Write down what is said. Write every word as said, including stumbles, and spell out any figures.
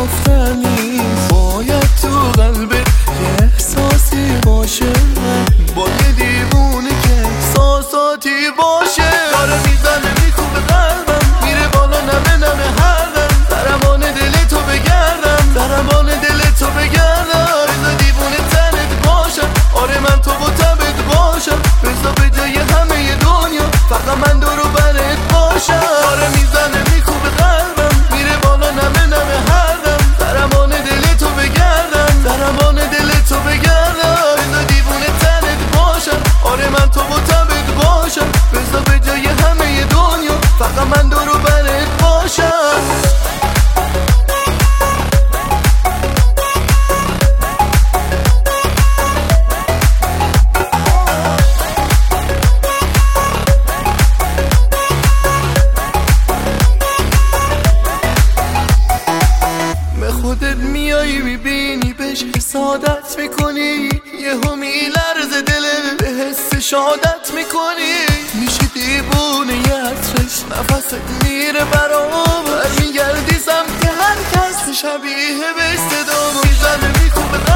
گفتن نیست، باید تو قلبت یه احساسی باشه، با یه دیوونه که احساساتی باشه. داره میزنه میکوبه قلبم، میره بالا نمه نمه هر دم، ضربان دل تو بگردم، ضربان دل تو بگردم. بذار دیوونه تنت باشم، آره من تو با تبت باشم، بذار به جای همه دنیا فقط من دورو برت باشم. آره میزنه میکوبه قلبم، میره بالا نمه نمه هر دم، ضربان دل تو بگردم، ضربان دل تو بگردم. بذار دیوونه تنت باشم، آره من تو با تبت باشم، بذار به جای همه دنیا فقط من دورو برت باشم. خودت میایی میبینی بهش حسادت میکنی، یهو میلرزه دلت به حس شادت میکنی، میشی دیوونه ی عطرش، نفست میره برام، برمیگردی سمت هر کس شبیه به صدام. میزنه میکوبه